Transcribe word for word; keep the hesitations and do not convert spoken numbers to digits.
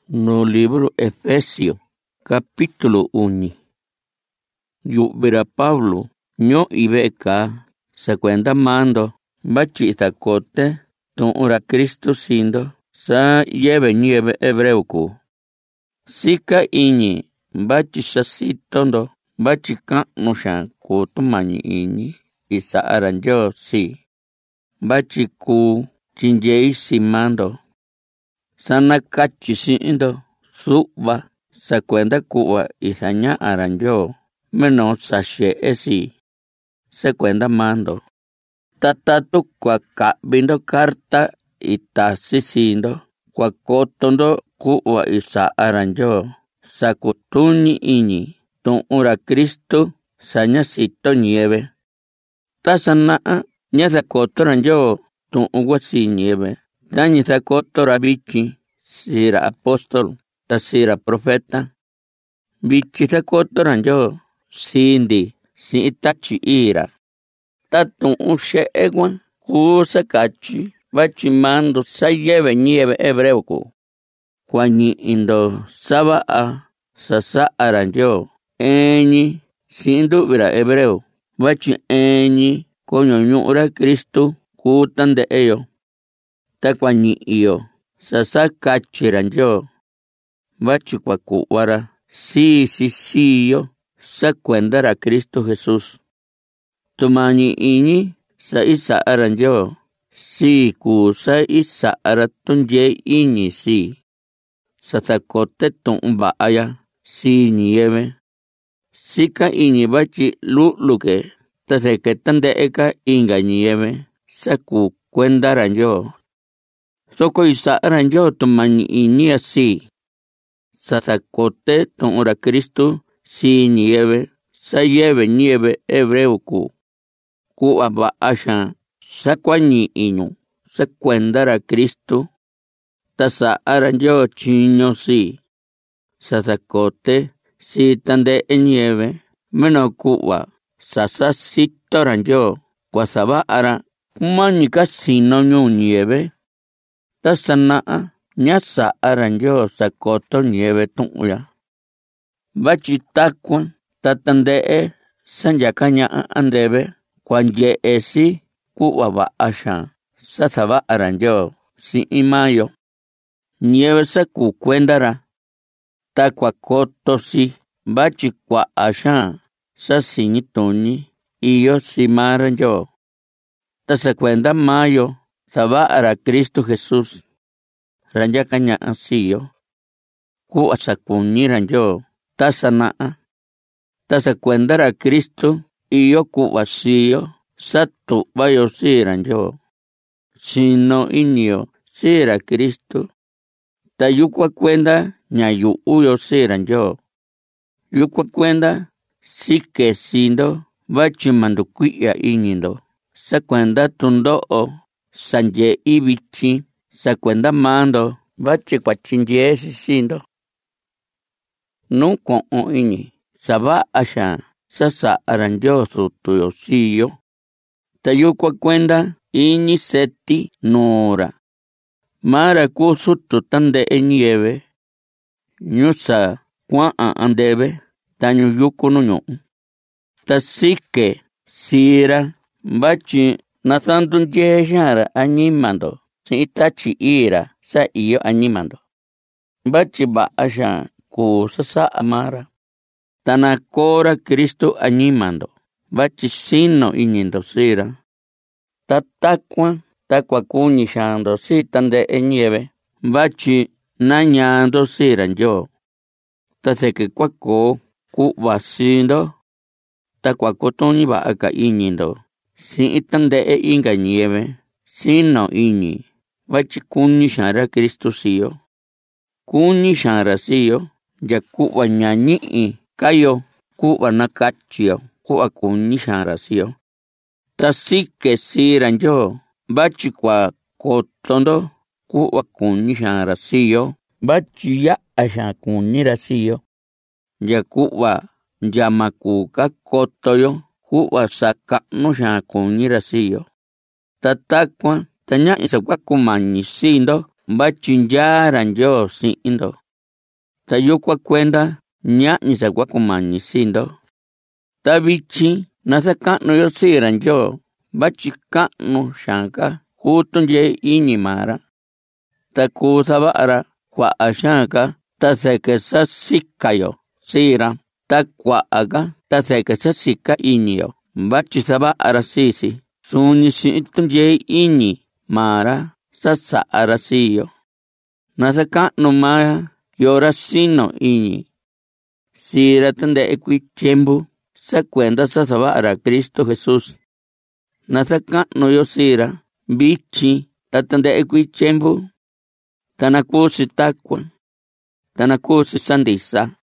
no libro Efesios, capítulo uno. Yu'vira Pablo, ño ibeka, se cuenta mando, bachita cote, ton ora Cristo sindo, sa lleve nieve hebreuku. Sika iñi, bachi sasitondo, bachi ka'nu shan ku tumañi iñi, isa aranjo si. Bachi ku chinjei simando. Sana kachi sindo, suba, se cuenta kuwa isaña aranjo, menos sashe esi. Se cuenta mando. Tatatu kwa kabindo karta ita sisindo, kwa kotondo kuwa isa aranjo, sa kutuni iñi, ton ura Cristo, saña sito nieve. Tasanaa, ña sa kotoranjo, ton uwa si nieve. Dañi sa kotora bichi, sira apóstol, ta sira profeta. Bichi sa kotoranjo, sindi, si itachi ira. Tatun ushe egwan, kusa kachi, bachi mando sa lleve nieve hebreuku. Kwani indo saba a sasa aranjo, eñi, sindu vira hebreu, bachi eñi, coño ñura Cristo, kutan de ello. Ta kwani iyo, sasa kachi ranjo, bachi kwa kuwara, si si si yo, sa cuendara Cristo Jesús. Tumani iñi, sa isa aranjo, si ku sa isa aratunje iñi si. Sasakote ton baaya, si nieve. Sika iñi bachi luluke, taseke tande eka inga nieve, sa ku cuenda ranjo. Soko isa aranjo tumani iñi así. Sasakote ton ora Cristo, si nieve, sa lleve nieve hebreuku. Ku aba asha, sa kwani iñu, sa cuendara Cristo, tasa aranjo chino si. Sasakote, si tande nieve, meno kuwa, sasa sito ranjo, kwa saba ara, kumanika sino nyu nieve. Tasa naa, nyasa aranjo sakoto nieve tunya. Bachi takwan, tatande e, sanjakaña andebe, kwanje esi, kuwa ba asha, sasaba aranjo, si imayo. Nieve sa ku cuendara, ta kwa koto si, bachi kwa asha, sa sinitoni, iyo si maranjo. Ta se cuenda mayo, saba ara Cristo Jesús. Ranja kaña asiyo, ku asa kuni ranjo, ta sanaa. Ta se cuendara Cristo, iyo ku asiyo, sa tu bayo si ranjo. Sino inyo, si era Cristo. Ta yukwa cuenda, ña yu uyo si ranjo. Yukwa cuenda, si que sindo, bachi mandukuya inindo. Sa cuenda tundo o, sanje ibichi, sa cuenda mando, bachi kwa chinje si sindo. Nunco o ini, saba asha, sasa aranjo su tuyo siyo. Ta yukwa cuenda, ini seti nora. Mara kusu tutande e nieve, nyusa kwa andebe, tanyo yuko no nyo. Ta sike, sira, bachi, nasandun jehara animando, si itachi ira, sa iyo animando. Bachi ba asha, ku sasa amara. Tanakora Cristo animando, bachi sino inindo sira. Tatakwa, takwa kuni shando si tande e nieve, bachi nañando si ranjo. Taseke kwako, ku wasindo, takwa kotoni ba aka inindo. Si itande e inga nieve, sino ini, bachi kuni shara Cristo siyo. Kuni shara siyo, ya kuwa ñañi kayo, kuwa nakachio, kuwa kuni shara siyo. Tasike si ranjo, bachi kwa kotondo, kuwa kuni shara siyo, bachi ya asha kuni rasiyo. Ya kuwa yamakuka kotoyo, kuwa saka no shara kuni rasiyo. Tatakwa, tanya isa kwa kumani sindo, bachi ya ranjo si indo. ta yukuan kuenda ña'ñi sa kuakumañi sii ndo. Ta vityin na saka'nu yo sii ra Ndyoo, vatyi ka'nu xaan ka kuu tunyee iñi maa ra. Ta kuu sava'a ra kua'a xaan ka ta sɨkɨ sasika yo sii ra, ta kua'a ka ta sɨkɨ sasika iñi yo, vatyi sava'a ra sii si suni si'in tunyee iñi maa ra sasa'a ra sii yo. Na saka'nu maa yo ra sino iñi sii ra tandɨ'ɨ kuii tyempu sa kuenda sa sava'a ra Cristo Jesús. Na saka'nu yo sii ra vityin ta tandɨ'ɨ kuii tyempu. Ta na kuu si takuan, ta na kuu si sa ndisa.